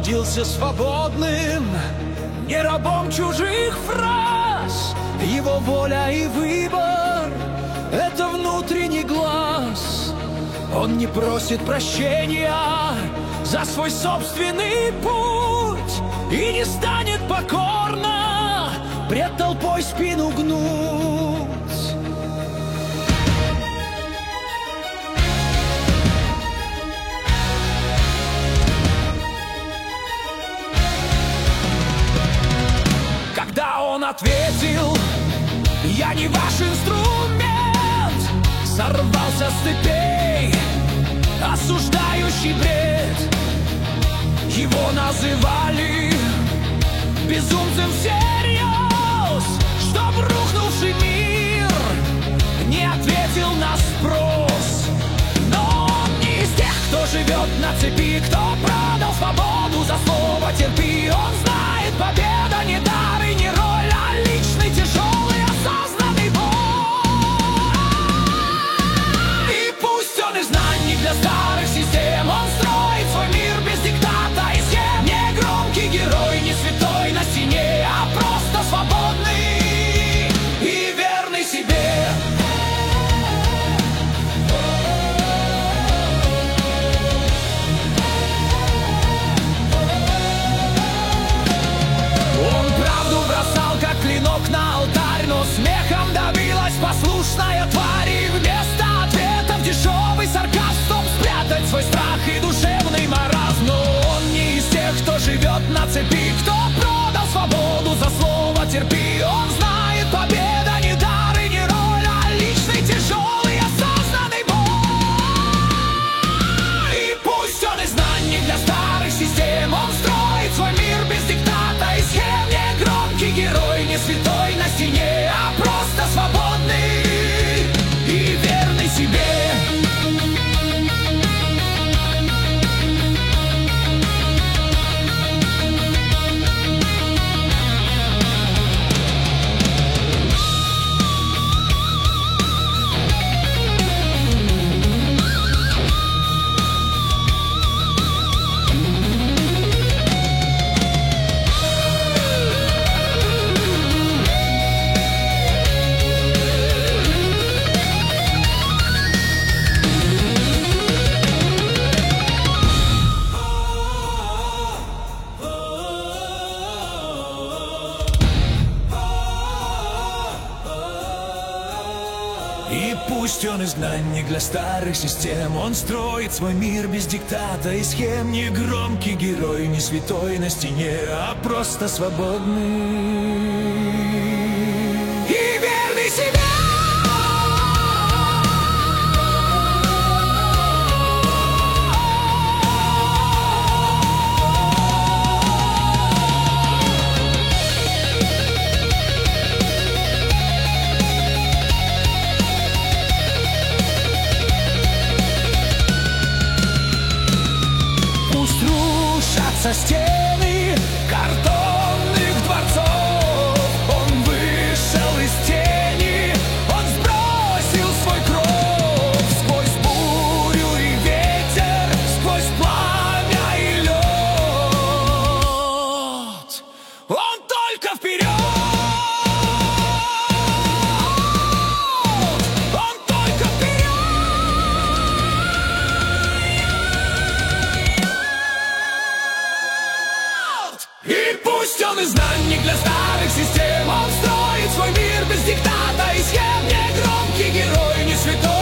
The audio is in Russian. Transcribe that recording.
родился свободным, не рабом чужих фраз. Его воля и выбор — это внутренний глаз. Он не просит прощения за свой собственный путь и не станет покорно пред толпой спину гнуть. Когда он ответил: «Я не ваш инструмент», сорвался с цепей осуждающий бред. Его называли безумцем всерьез, чтоб рухнувший мир не ответил на спрос. Но он не из тех, кто живет на цепи, кто продал свободу за слово «терпи». Он знает, победа не дар и не роль, а личный тяжелый осознанный бой. И пусть он изгнанник для старых систем, он строит свой мир без диктата и схем. Не громкий герой, не святой на стене, а просто свободный и верный себе. Он правду бросал, как клинок на алтарь, но смехом давилась послушная тварь. И вместо ответов дешевый сарказм, чтоб спрятать свой страх и душевный маразм. Но он не из тех, кто живет на цепи, кто продал свободу за слово «терпи». Он знает, победа не дар и не роль, а личный тяжелый осознанный бой. И пусть он изгнанник для старых систем, он строит свой мир без диктата и схем. Не громкий герой, не святой на стене, а просто свободный и верный себе. И пусть он изгнанник для старых систем, он строит свой мир без диктата и схем. Не громкий герой, не святой на стене, а просто свободный и верный себе. Рушатся стены картонных дворцов. Он вышел из тени, он сбросил свой кров. Сквозь бурю и ветер, сквозь пламя и лед, он только вперед. Он только вперед. И пусть он изгнанник для старых систем, он строит свой мир без диктата и схем. Не громкий герой, не святой